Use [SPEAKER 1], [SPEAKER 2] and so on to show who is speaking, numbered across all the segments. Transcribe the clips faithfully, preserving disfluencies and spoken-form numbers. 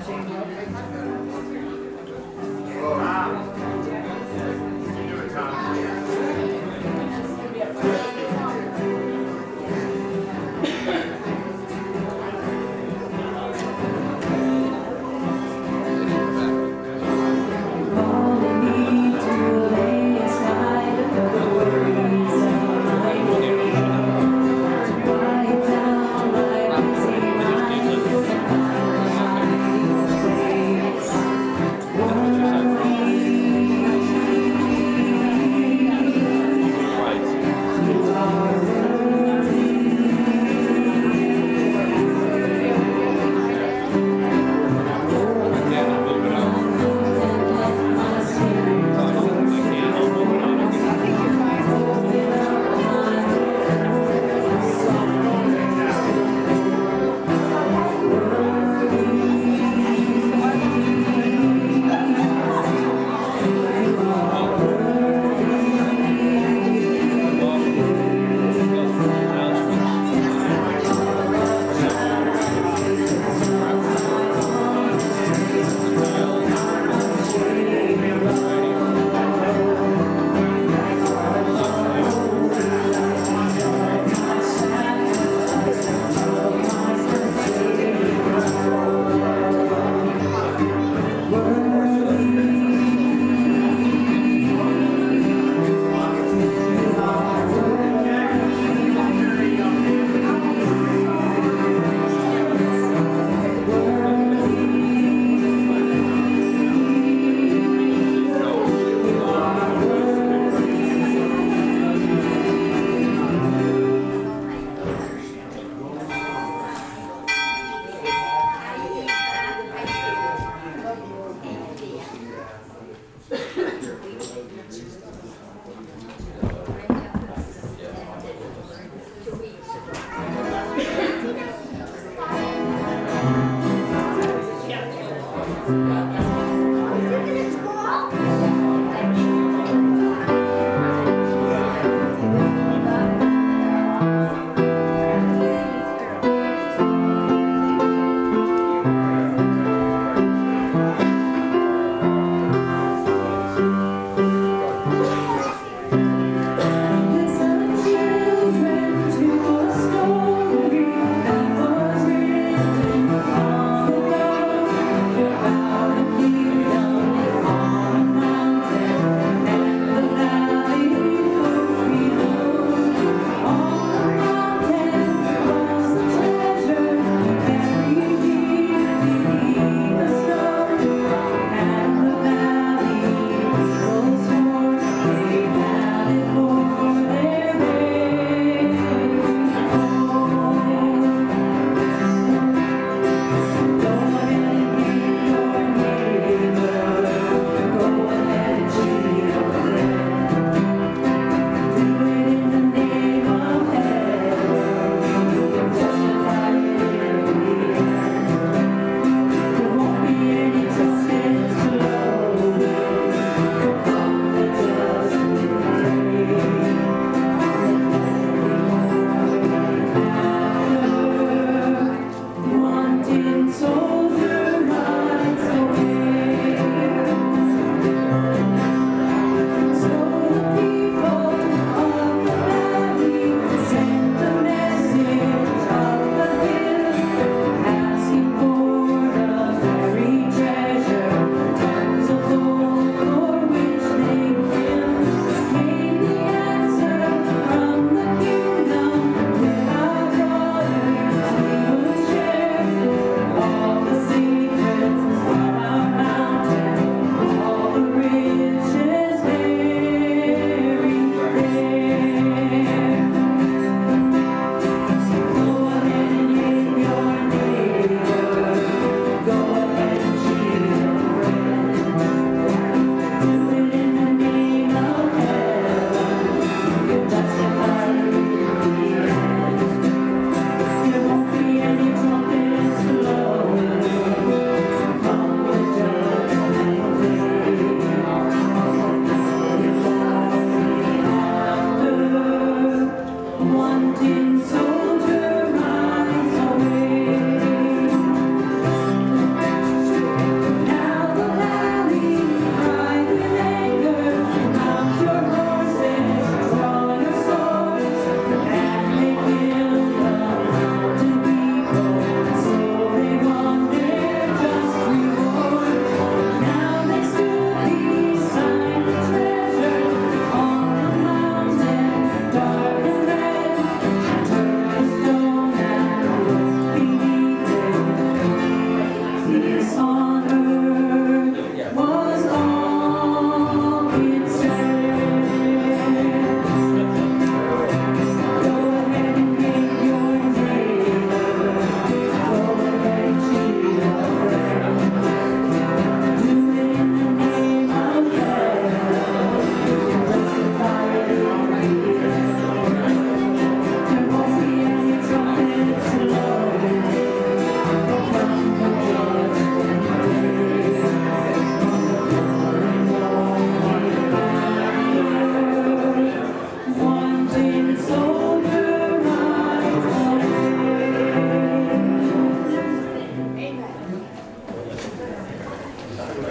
[SPEAKER 1] Thank you.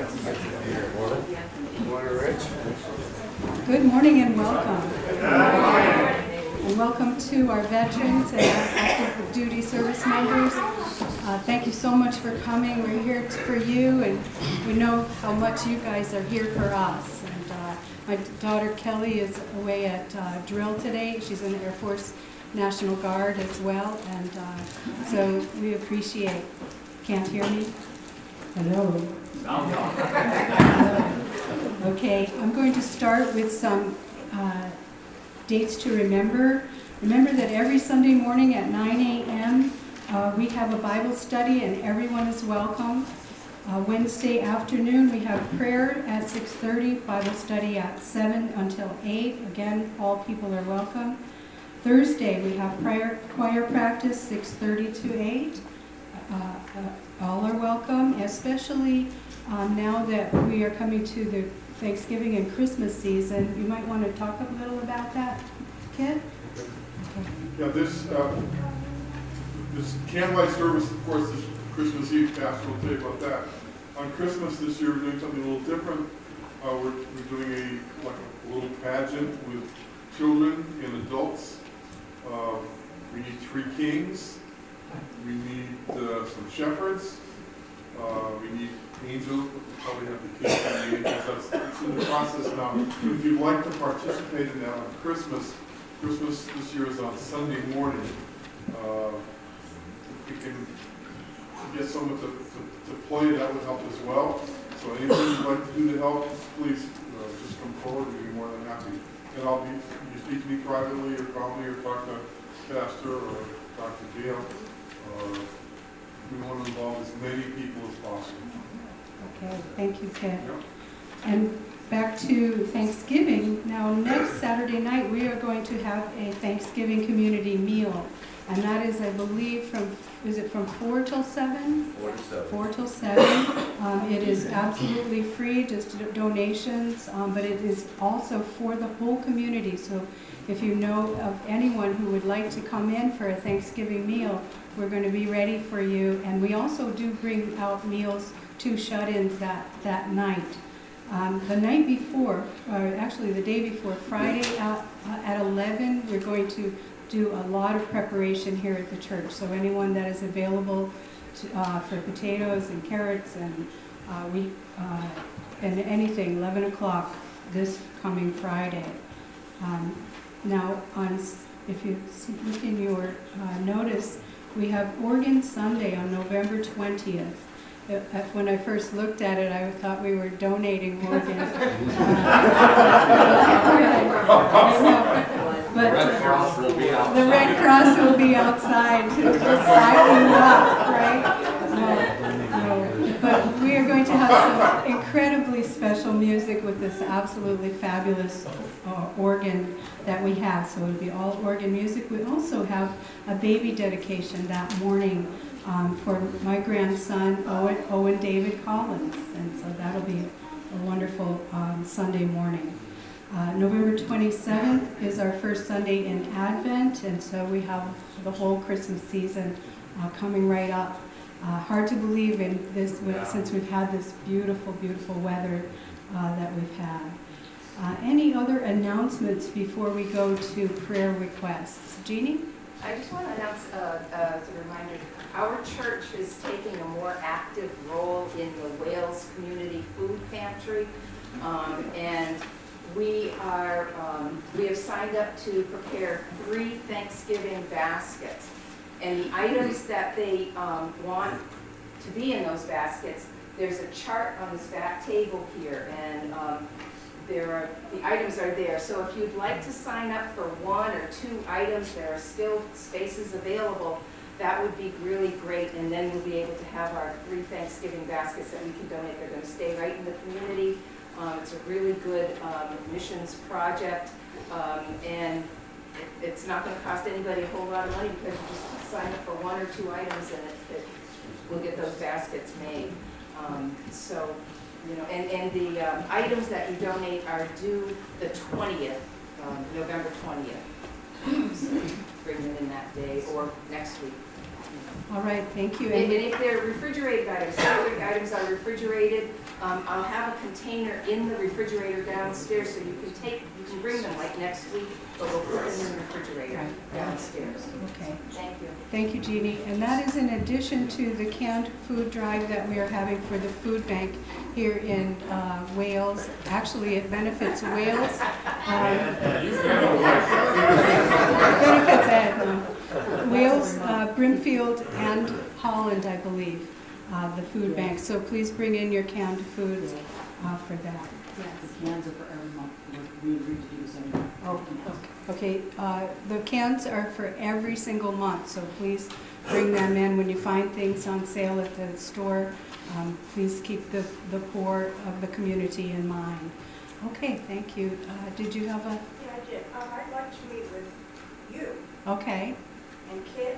[SPEAKER 1] Good morning and welcome. And welcome to our veterans and our active duty service members. Uh, thank you so much for coming. We're here for you, and we know how much you guys are here for us. And uh, my daughter Kelly is away at uh, drill today. She's in the Air Force National Guard as well, and uh, so we appreciate. Can't hear me? Hello. Okay, I'm going to start with some uh, dates to remember. Remember that every Sunday morning at nine a.m. Uh, we have a Bible study and everyone is welcome. Uh, Wednesday afternoon we have prayer at six thirty, Bible study at seven until eight. Again, all people are welcome. Thursday we have prayer, choir practice six thirty to eight. Uh, uh, all are welcome, especially um, now that we are coming to the Thanksgiving and Christmas season. You might want to talk a little about that, Kid? Okay.
[SPEAKER 2] Yeah, this uh, this candlelight service, of course, this Christmas Eve, Pastor will tell you about that. On Christmas this year, we're doing something a little different. Uh, we're, we're doing a like a little pageant with children and adults. Uh, we need three kings. We need uh, some shepherds. Uh, we need angels. We probably have the kids and the angels. That's it's in the process now. If you'd like to participate in that on Christmas, Christmas this year is on Sunday morning. Uh, if we can get someone to, to, to play, that would help as well. So anything you'd like to do to help, please uh, just come forward. We'd be more than happy. And I'll be, you speak to me privately or call me or talk to Pastor or talk to Dale. Uh, we want to involve as many people as possible.
[SPEAKER 1] Okay, thank you, Ted.
[SPEAKER 2] Yep.
[SPEAKER 1] And back to Thanksgiving. Now, next Saturday night, we are going to have a Thanksgiving community meal. And that is, I believe, from, is it from four till seven?
[SPEAKER 3] Four to seven.
[SPEAKER 1] Four till seven. Um, it is absolutely free, just donations, um, but it is also for the whole community. So if you know of anyone who would like to come in for a Thanksgiving meal, we're going to be ready for you. And we also do bring out meals to shut-ins that, that night. Um, the night before, or actually the day before, Friday at, uh, at eleven, we're going to do a lot of preparation here at the church. So anyone that is available to, uh, for potatoes and carrots and uh, we uh, and anything, eleven o'clock this coming Friday. Um, now, on if you look in your uh, notice, we have Organ Sunday on November twentieth. Uh, when I first looked at it, I thought we were donating organs. But
[SPEAKER 3] the Red Cross will be outside.
[SPEAKER 1] The Red Cross will be outside to sign you up, right? No, no. But we are going to have some incredibly special music with this absolutely fabulous uh, organ that we have. So it'll be all organ music. We also have a baby dedication that morning um, for my grandson, Owen, Owen David Collins. And so that'll be a wonderful um, Sunday morning. Uh, November twenty-seventh is our first Sunday in Advent, and so we have the whole Christmas season uh, coming right up. Uh, hard to believe in this since we've had this beautiful, beautiful weather uh, that we've had. Uh, any other announcements before we go to prayer requests? Jeannie?
[SPEAKER 4] I just want to announce, uh, uh, as a reminder, our church is taking a more active role in the Wales Community Food Pantry, um, and we are um, we have signed up to prepare three Thanksgiving baskets, and the items that they um, want to be in those baskets, there's a chart on this back table here, and um, there are the items are there. So if you'd like to sign up for one or two items, there are still spaces available. That would be really great, and then we'll be able to have our three Thanksgiving baskets that we can donate. They're going to stay right in the community. Um, it's a really good um, missions project, um, and it, it's not going to cost anybody a whole lot of money because you just sign up for one or two items, and it, it, we'll get those baskets made. Um, so, you know, and, and the um, items that you donate are due the twentieth, um, November twentieth. So bring them in that day or next week.
[SPEAKER 1] All right, thank you.
[SPEAKER 4] And
[SPEAKER 1] And
[SPEAKER 4] and if they're refrigerated items, specific items are refrigerated, um, I'll have a container in the refrigerator downstairs, so you can take, you can bring them like next week, but we'll put them in the refrigerator
[SPEAKER 1] Right.
[SPEAKER 4] downstairs.
[SPEAKER 1] Okay.
[SPEAKER 4] Thank you.
[SPEAKER 1] Thank you, Jeannie. And that is in addition to the canned food drive that we are having for the food bank here in uh, Wales. Actually, it benefits Wales. Um, benefits Ed, Wales, uh, Brimfield, and Holland, I believe, uh, the food bank. So please bring in your canned foods uh, for that.
[SPEAKER 3] The cans are for every month. We agreed to do this anyway.
[SPEAKER 1] Oh, okay. Uh, the cans are for every single month, so please bring them in. When you find things on sale at the store, um, please keep the, the poor of the community in mind. Okay, thank you. Uh, did you have a,
[SPEAKER 5] Yeah, I did. Um, I'd like to meet with you
[SPEAKER 1] okay,
[SPEAKER 5] and Kit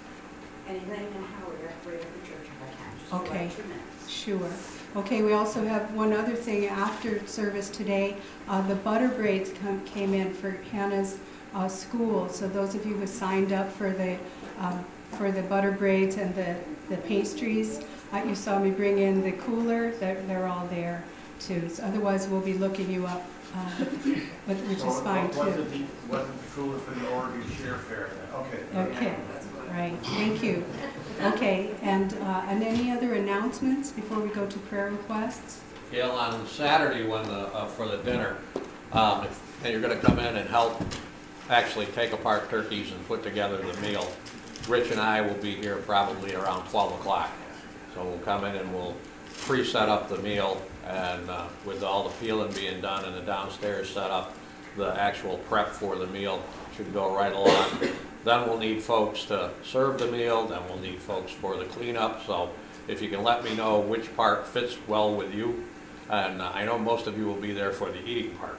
[SPEAKER 5] and Elaine and Howard at Great Every Church if I can. Just for
[SPEAKER 1] Okay.
[SPEAKER 5] like two minutes.
[SPEAKER 1] sure. Okay, we also have one other thing after service today. Uh, the butter braids come, came in for Hannah's uh, school. So those of you who signed up for the um, for the butter braids and the, the pastries, uh, you saw me bring in the cooler. They're, they're all there too. So otherwise, we'll be looking you up, uh, but, which
[SPEAKER 6] So
[SPEAKER 1] is
[SPEAKER 6] it
[SPEAKER 1] fine
[SPEAKER 6] wasn't
[SPEAKER 1] too.
[SPEAKER 6] the- Wasn't the cooler for the Oregon Share Fair then? Okay.
[SPEAKER 1] Okay, right. Thank you. Okay, and uh, and any other announcements before we go to prayer requests?
[SPEAKER 7] Gail, on Saturday when the, uh, for the dinner, um, if, and you're gonna come in and help actually take apart turkeys and put together the meal, Rich and I will be here probably around twelve o'clock. So we'll come in and we'll pre-set up the meal, and uh, with all the peeling being done and the downstairs set up, the actual prep for the meal should go right along. Then we'll need folks to serve the meal, then we'll need folks for the cleanup, so if you can let me know which part fits well with you, and uh, I know most of you will be there for the eating part.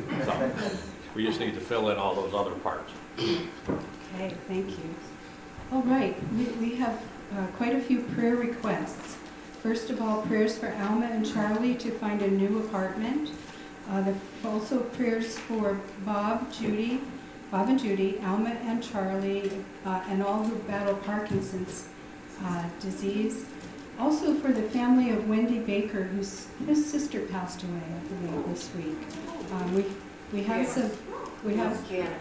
[SPEAKER 7] So we just need to fill in all those other parts.
[SPEAKER 1] Okay, thank you. All right, we, we have uh, quite a few prayer requests. First of all, prayers for Alma and Charlie to find a new apartment. Uh, the, also prayers for Bob, Judy, Bob and Judy, Alma and Charlie, uh, and all who battle Parkinson's uh, disease. Also for the family of Wendy Baker, whose his sister passed away, I believe, this week. Um, we we have some. We have.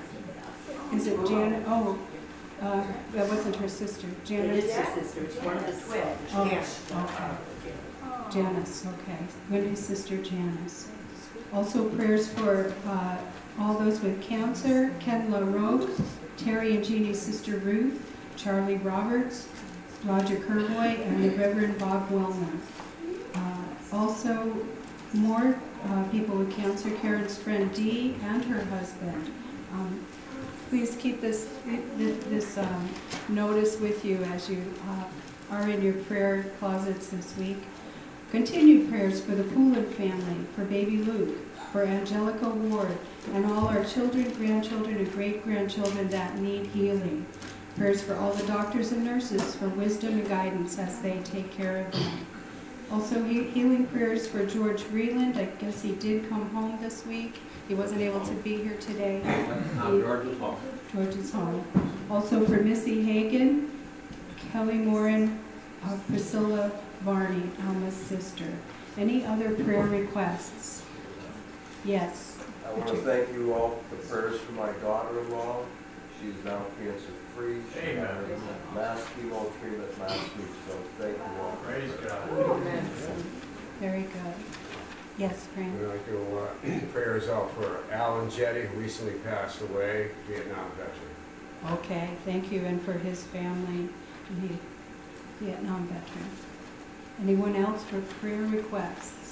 [SPEAKER 1] Is it Janet? Oh, uh, that wasn't her sister. Janice.
[SPEAKER 5] It is her sister. It's one of the twins.
[SPEAKER 1] Oh,
[SPEAKER 5] Yes.
[SPEAKER 1] okay. Janice, okay. Wendy's sister Janice. Also prayers for uh, all those with cancer, Ken LaRoque, Terry and Jeannie's sister Ruth, Charlie Roberts, Roger Kerboy, and the Reverend Bob Wellman. Uh, also, more uh, people with cancer, Karen's friend Dee and her husband. Um, please keep this this, this um, notice with you as you uh, are in your prayer closets this week. Continued prayers for the Poulin family, for baby Luke, for Angelica Ward, and all our children, grandchildren, and great-grandchildren that need healing. Prayers for all the doctors and nurses for wisdom and guidance as they take care of them. Also he healing prayers for George Vreeland. I guess he did come home this week. He wasn't able to be here today.
[SPEAKER 7] Now George is home.
[SPEAKER 1] George is home. Also for Missy Hagan, Kelly Morin, uh, Priscilla Varney, Alma's sister. Any other prayer requests? Yes.
[SPEAKER 8] I want to thank you all for the prayers for my daughter-in-law. She's now cancer-free. She
[SPEAKER 6] Amen.
[SPEAKER 8] had her last chemo treatment last week, so thank you all.
[SPEAKER 6] Praise God.
[SPEAKER 1] Very good. Yes, Frank.
[SPEAKER 9] We'd like to uh, prayers out for Alan Jetty, who recently passed away, Vietnam veteran.
[SPEAKER 1] Okay, thank you, and for his family, and he, Vietnam veteran. Anyone else for prayer requests?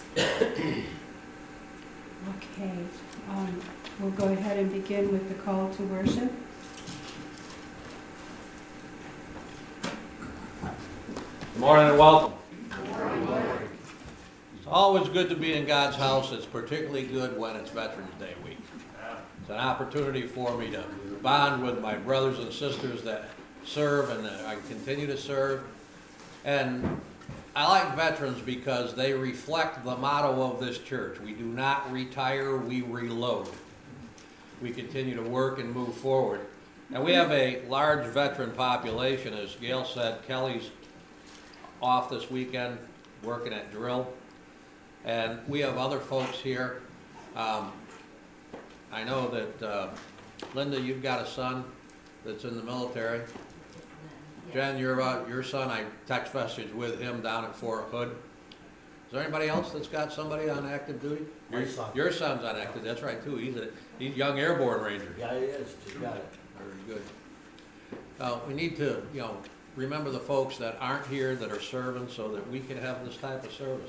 [SPEAKER 1] Okay, um, we'll go ahead and begin with the call to worship.
[SPEAKER 7] Good morning and welcome. It's always good to be in God's house. It's particularly good when it's Veterans Day week. It's an opportunity for me to bond with my brothers and sisters that serve and that I continue to serve. And I like veterans because they reflect the motto of this church. We do not retire, we reload. We continue to work and move forward. And we have a large veteran population. As Gail said, Kelly's off this weekend working at drill. And we have other folks here. Um, I know that, uh, Linda, you've got a son that's in the military. Jen, your, uh, your son, I text messaged with him down at Fort Hood. Is there anybody else that's got somebody on active duty?
[SPEAKER 10] My son.
[SPEAKER 7] Your son's on active, that's right too. He's a, he's a young airborne ranger.
[SPEAKER 10] Yeah, he is, you got it.
[SPEAKER 7] Very good. Uh, we need to, you know, remember the folks that aren't here that are serving so that we can have this type of service.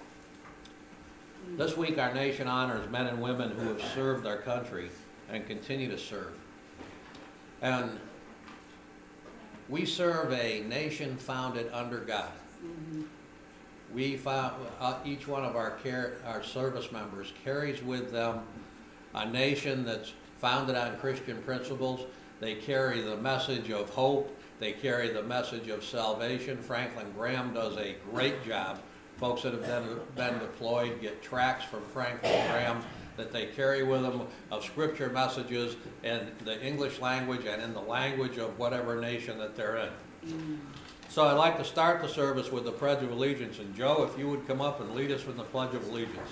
[SPEAKER 7] This week our nation honors men and women who have served our country and continue to serve. And we serve a nation founded under God.
[SPEAKER 3] Mhm.
[SPEAKER 7] We found, uh, each one of our care, our service members carries with them a nation that's founded on Christian principles. They carry the message of hope. They carry the message of salvation. Franklin Graham does a great job. Folks that have been, been deployed get tracts from Franklin Graham that they carry with them of scripture messages in the English language and in the language of whatever nation that they're in.
[SPEAKER 3] Mm.
[SPEAKER 7] So I'd like to start the service with the Pledge of Allegiance. And Joe, if you would come up and lead us with the Pledge of Allegiance.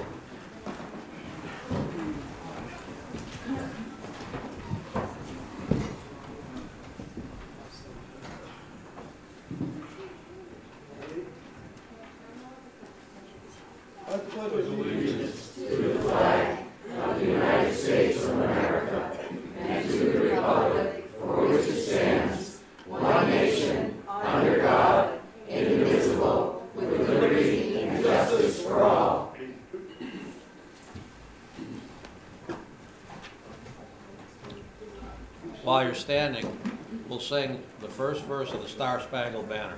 [SPEAKER 10] I pledge allegiance
[SPEAKER 11] to the flag of the United States of America and to the republic for which it stands, one nation, under God, indivisible, with liberty and justice for all.
[SPEAKER 7] While you're standing, we'll sing the first verse of the Star Spangled Banner.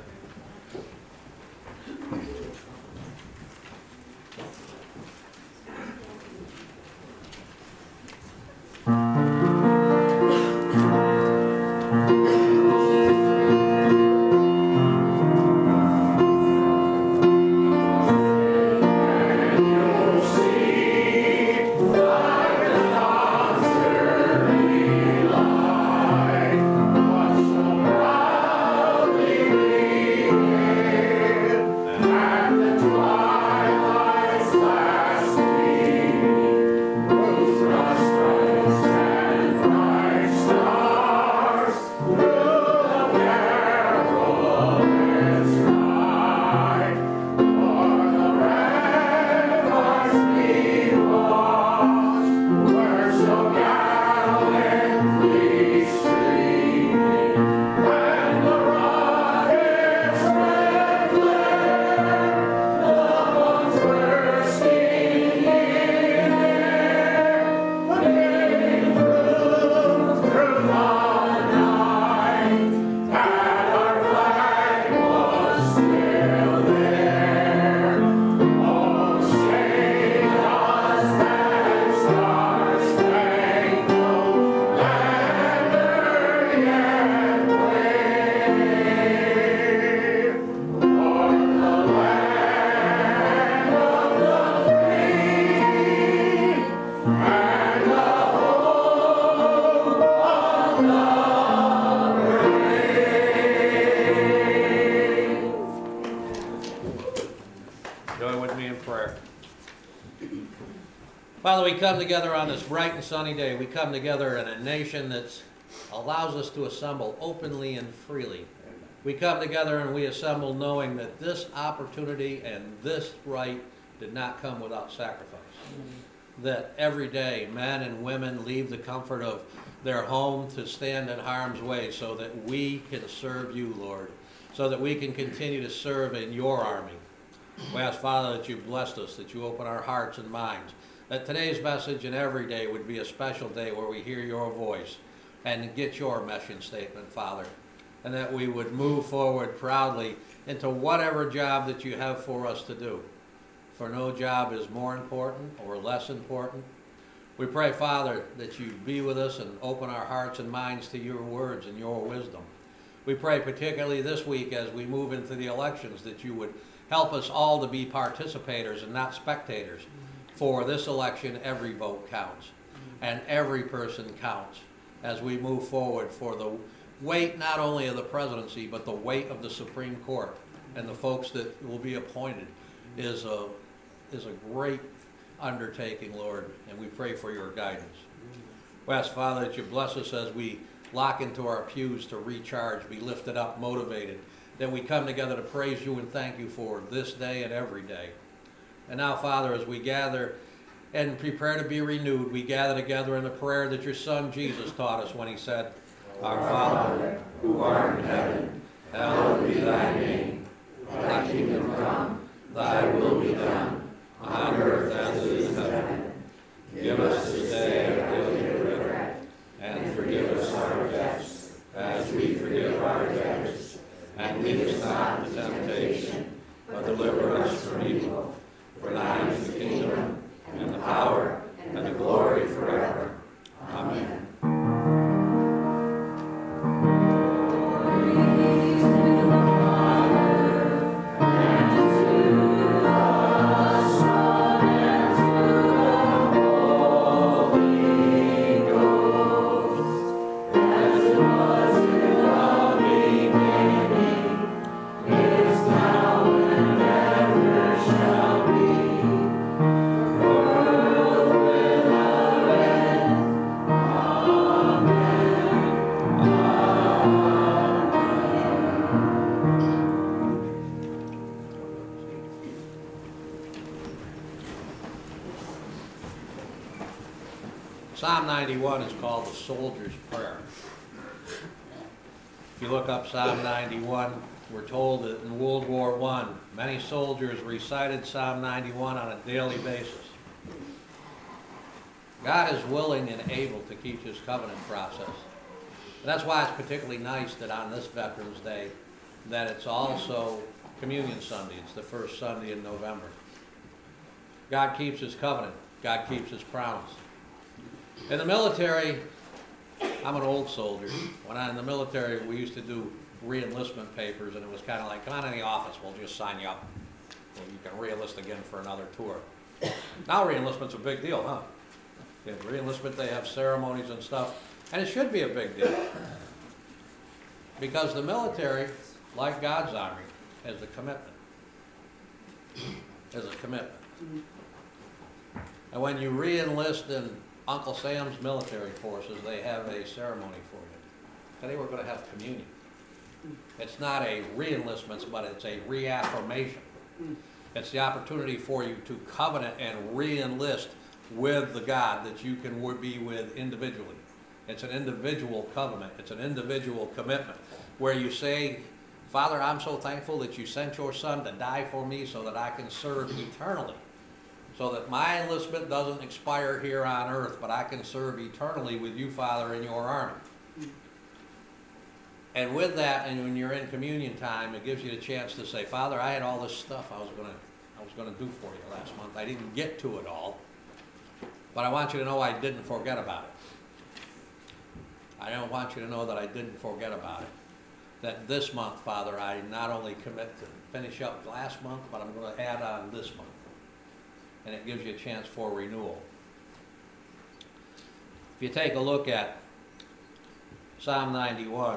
[SPEAKER 7] Father, we come together on this bright and sunny day. We come together in a nation that allows us to assemble openly and freely. We come together and we assemble knowing that this opportunity and this right did not come without sacrifice. Mm-hmm. That every day men and women leave the comfort of their home to stand in harm's way so that we can serve you, Lord, so that we can continue to serve in your army. We ask, Father, that you blessed us, that you open our hearts and minds, that today's message and every day would be a special day where we hear your voice and get your mission statement, Father, and that we would move forward proudly into whatever job that you have for us to do. For no job is more important or less important. We pray, Father, that you be with us and open our hearts and minds to your words and your wisdom. We pray particularly this week as we move into the elections that you would help us all to be participators and not spectators. For this election, every vote counts, and every person counts. as we move forward for the weight not only of the presidency, but the weight of the Supreme Court and the folks that will be appointed is a, is a great undertaking, Lord, and we pray for your guidance. We ask, Father, that you bless us as we lock into our pews to recharge, be lifted up, motivated, that we come together to praise you and thank you for this day and every day. And now, Father, as we gather and prepare to be renewed, we gather together in the prayer that your Son Jesus taught us when he said, Our Father, who art in heaven, hallowed be thy name. Thy kingdom come, thy will be done, on earth as it is in heaven. Give us this day our daily bread, and forgive us our debts, as we forgive our debtors. And lead us not into temptation, but deliver us from evil. For thine is the kingdom, and the power, and the glory forever. Amen. Psalm ninety-one is called the Soldier's Prayer. If you look up Psalm ninety-one, we're told that in World War One, many soldiers recited Psalm ninety-one on a daily basis. God is willing and able to keep his covenant process. And that's why it's particularly nice that on this Veterans Day, that it's also Communion Sunday. It's the first Sunday in November. God keeps his covenant. God keeps his promise. In the military, I'm an old soldier. When I'm in the military, we used to do re-enlistment papers, and it was kind of like, come on in the office, we'll just sign you up. Well, you can re-enlist again for another tour. Now re-enlistment's a big deal, huh? Yeah, re-enlistment, they have ceremonies and stuff, and it should be a big deal. Because the military, like God's Army, has a commitment. Has a commitment. And when you re-enlist in Uncle Sam's military forces, they have a ceremony for you. Today we're going to have communion. It's not a re-enlistment, but it's a reaffirmation. It's the opportunity for you to covenant and re-enlist with the God that you can be with individually. It's an individual covenant. It's an individual commitment where you say, Father, I'm so thankful that you sent your Son to die for me so that I can serve eternally. So that my enlistment doesn't expire here on earth, but I can serve eternally with you, Father, in your army. And with that, and when you're in communion time, it gives you the chance to say, Father, I had all this stuff I was going to I was going to do for you last month. I didn't get to it all, but I want you to know I didn't forget about it. I don't want you to know that I didn't forget about it. That this month, Father, I not only commit to finish up last month, but I'm going to add on this month. And it gives you a chance for renewal. If you take a look at Psalm ninety-one,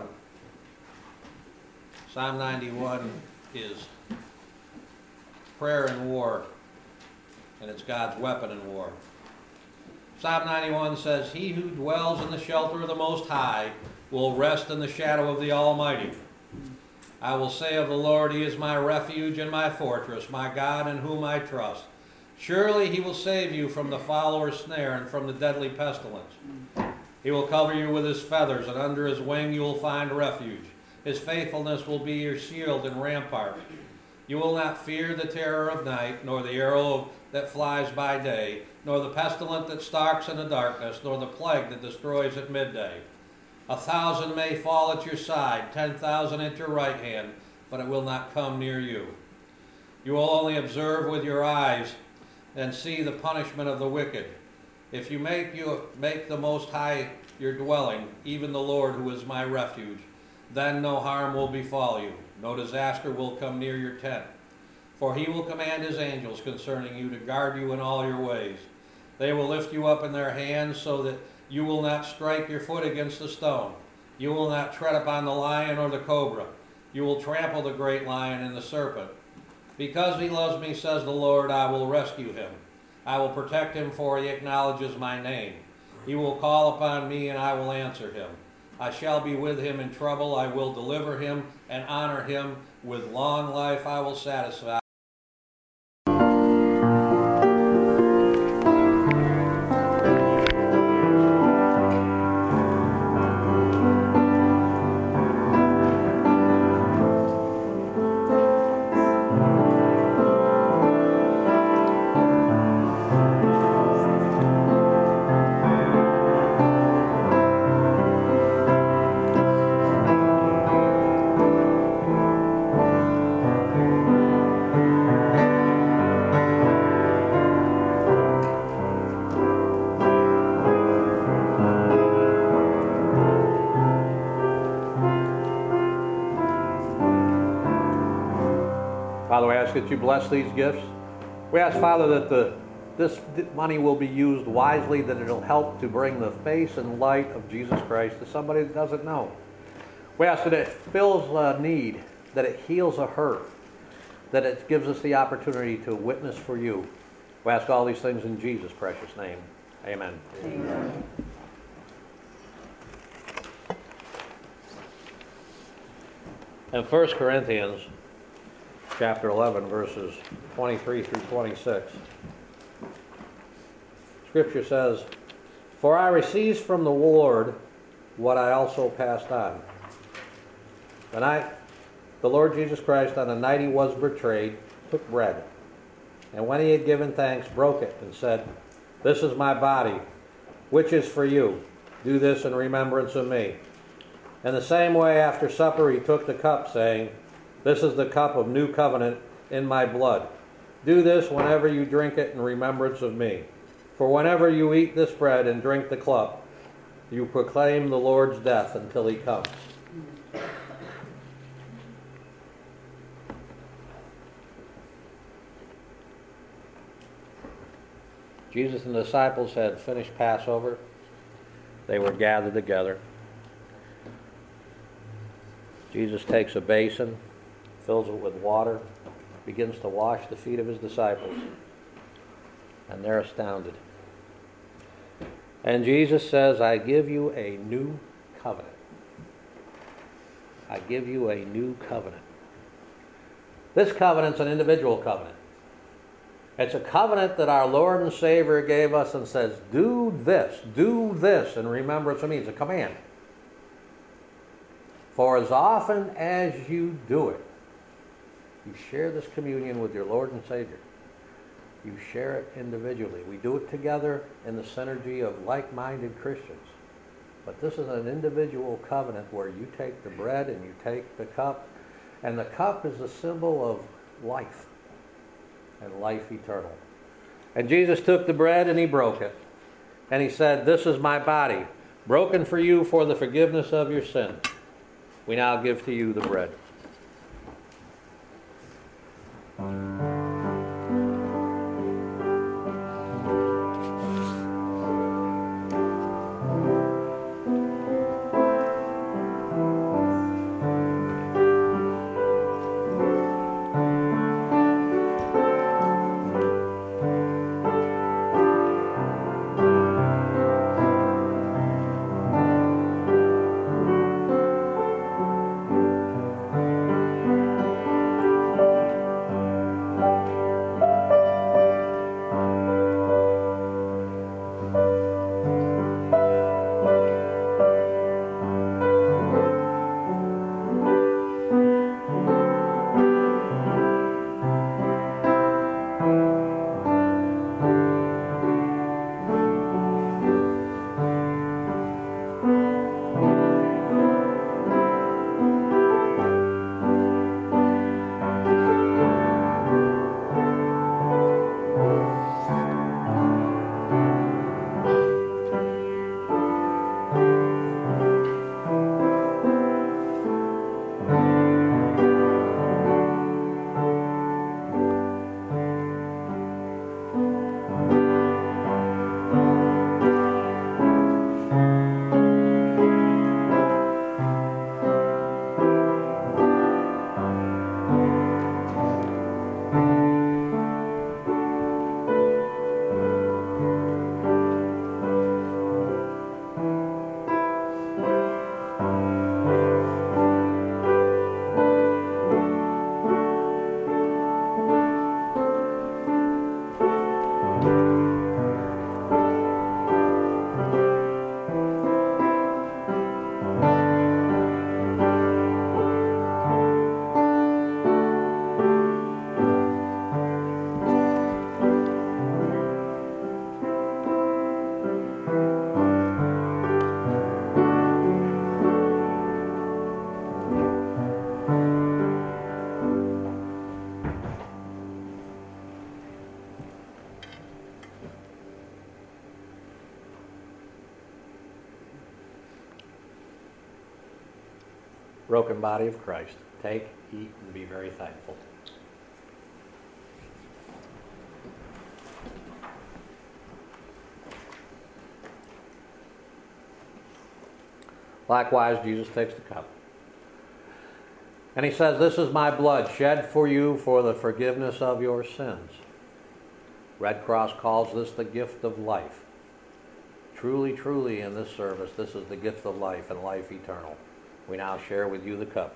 [SPEAKER 7] Psalm ninety-one is prayer in war, and it's God's weapon in war. Psalm ninety-one says, He who dwells in the shelter of the Most High will rest in the shadow of the Almighty. I will say of the Lord, He is my refuge and my fortress, my God in whom I trust. Surely he will save you from the fowler's snare and from the deadly pestilence. He will cover you with his feathers, and under his wing you will find refuge. His faithfulness will be your shield and rampart. You will not fear the terror of night, nor the arrow that flies by day, nor the pestilence that stalks in the darkness, nor the plague that destroys at midday. A thousand may fall at your side, ten thousand at your right hand, but it will not come near you. You will only observe with your eyes and see the punishment of the wicked. If you make you make the Most High your dwelling, even the Lord who is my refuge, then no harm will befall you, no disaster will come near your tent. For he will command his angels concerning you to guard you in all your ways. They will lift you up in their hands so that You will not strike your foot against a stone. You will not tread upon the lion or the cobra. You will trample the great lion and the serpent. Because he loves me, says the Lord, I will rescue him. I will protect him, for he acknowledges my name. He will call upon me, and I will answer him. I shall be with him in trouble. I will deliver him and honor him. With long life I will satisfy. Father, we ask that you bless these gifts. We ask, Father, that the, this money will be used wisely, that it'll help to bring the face and light of Jesus Christ to somebody that doesn't know. We ask that it fills a need, that it heals a hurt, that it gives us the opportunity to witness for you. We ask all these things in Jesus' precious name. Amen.
[SPEAKER 3] Amen.
[SPEAKER 7] In First Corinthians chapter eleven, verses twenty-three through twenty-six, Scripture says, "For I received from the Lord what I also passed on. The night the Lord Jesus Christ, on the night he was betrayed, took bread, and when he had given thanks, broke it, and said, 'This is my body, which is for you. Do this in remembrance of me.' In the same way, after supper, he took the cup, saying, 'This is the cup of new covenant in my blood. Do this whenever you drink it in remembrance of me. For whenever you eat this bread and drink the cup, you proclaim the Lord's death until he comes.'" Jesus and the disciples had finished Passover. They were gathered together. Jesus takes a basin, fills it with water, begins to wash the feet of his disciples, and they're astounded. And Jesus says, "I give you a new covenant. I give you a new covenant." This covenant's an individual covenant. It's a covenant that our Lord and Savior gave us and says, "Do this, do this in remembrance of me." It's a command. "For as often as you do it," you share this communion with your Lord and Savior. You share it individually. We do it together in the synergy of like-minded Christians. But this is an individual covenant where you take the bread and you take the cup. And the cup is a symbol of life and life eternal. And Jesus took the bread and he broke it. And he said, "This is my body, broken for you for the forgiveness of your sin. We now give to you the bread." Broken body of Christ. Take, eat, and be very thankful. Likewise, Jesus takes the cup. And he says, "This is my blood shed for you for the forgiveness of your sins." Red Cross calls this the gift of life. Truly, truly, in this service, this is the gift of life and life eternal. We now share with you the cup.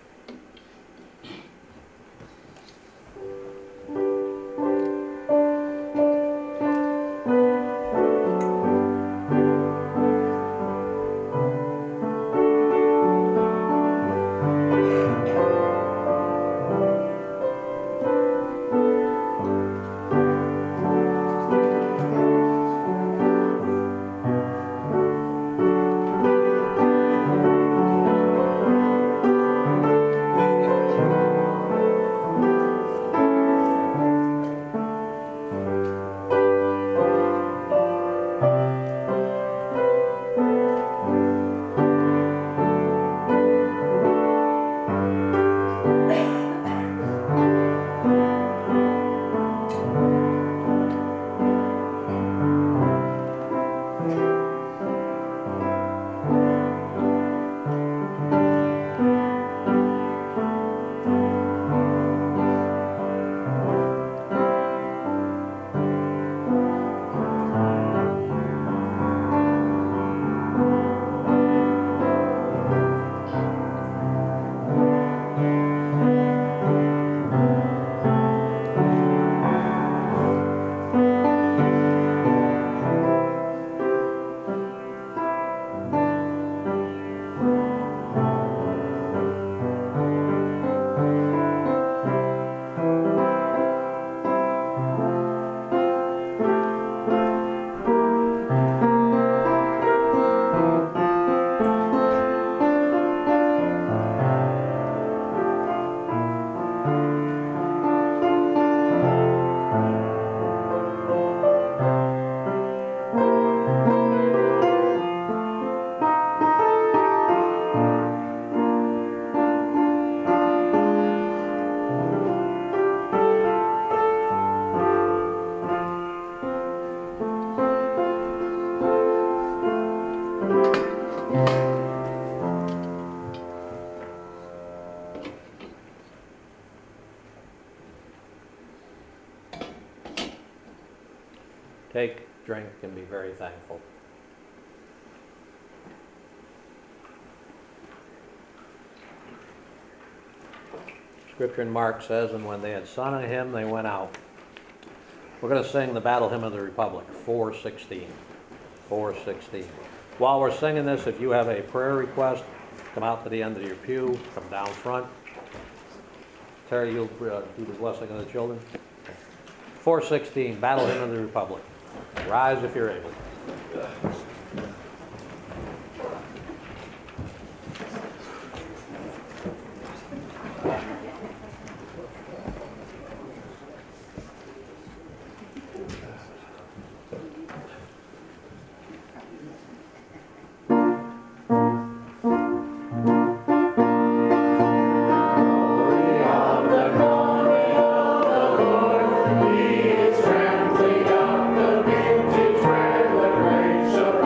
[SPEAKER 7] Take, drink, and be very thankful. Scripture in Mark says, "And when they had sung a hymn, they went out." We're going to sing the Battle Hymn of the Republic, four sixteen. four sixteen. While we're singing this, if you have a prayer request, come out to the end of your pew, come down front. Terry, you'll uh, do the blessing of the children. four sixteen, Battle Hymn of the Republic. Rise if you're able.
[SPEAKER 11] So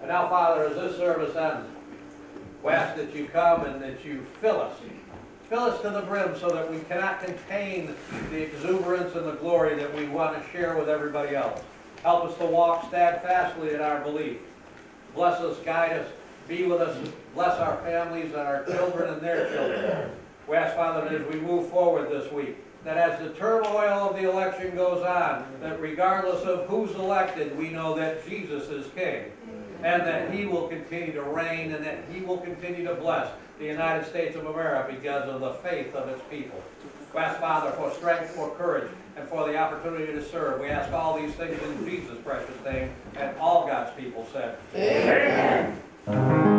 [SPEAKER 7] now, Father, as this service ends, we ask that you come and that you fill us. Fill us to the brim so that we cannot contain the exuberance and the glory that we want to share with everybody else. Help us to walk steadfastly in our belief. Bless us, guide us, be with us, bless our families and our children and their children. We ask, Father, that as we move forward this week, that as the turmoil of the election goes on, that regardless of who's elected, we know that Jesus is King, and that He will continue to reign, and that He will continue to bless the United States of America because of the faith of its people. We ask, Father, for strength, for courage, and for the opportunity to serve. We ask all these things in Jesus' precious name, and all God's people said,
[SPEAKER 11] Amen.